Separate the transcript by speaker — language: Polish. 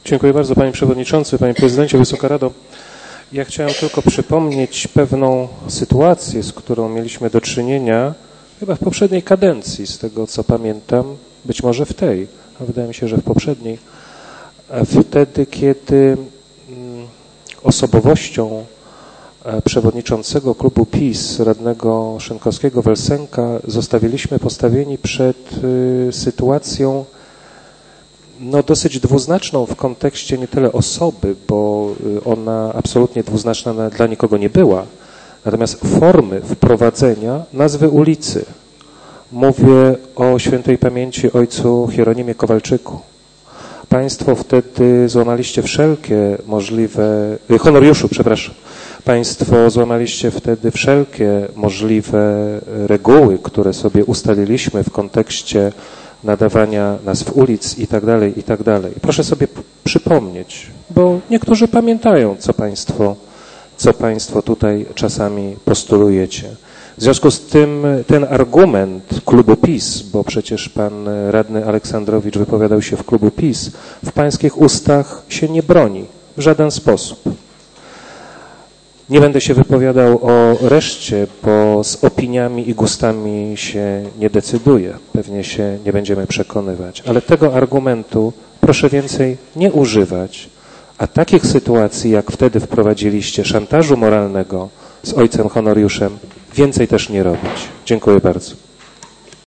Speaker 1: Dziękuję bardzo, panie przewodniczący, panie prezydencie, Wysoka Rado. Ja chciałem tylko przypomnieć pewną sytuację, z którą mieliśmy do czynienia chyba w poprzedniej kadencji, z tego co pamiętam, być może w tej, a wydaje mi się, że w poprzedniej. Wtedy, kiedy osobowością przewodniczącego klubu PiS, radnego Szynkowskiego-Welsenka, zostawiliśmy postawieni przed sytuacją dosyć dwuznaczną w kontekście nie tyle osoby, bo ona absolutnie dwuznaczna dla nikogo nie była, natomiast formy wprowadzenia nazwy ulicy. Mówię o świętej pamięci ojcu Hieronimie Kowalczyku. Państwo wtedy złamaliście wszelkie możliwe, Honoriuszu, przepraszam, Państwo złamaliście wtedy wszelkie możliwe reguły, które sobie ustaliliśmy w kontekście nadawania nazw ulic i tak dalej, i tak dalej. Proszę sobie przypomnieć, bo niektórzy pamiętają, co Państwo tutaj czasami postulujecie. W związku z tym ten argument klubu PiS, bo przecież pan radny Aleksandrowicz wypowiadał się w klubu PiS, w pańskich ustach się nie broni w żaden sposób. Nie będę się wypowiadał o reszcie, bo z opiniami i gustami się nie decyduje. Pewnie się nie będziemy przekonywać. Ale tego argumentu proszę więcej nie używać, a takich sytuacji, jak wtedy wprowadziliście, szantażu moralnego z ojcem Honoriuszem, więcej też nie robić. Dziękuję bardzo.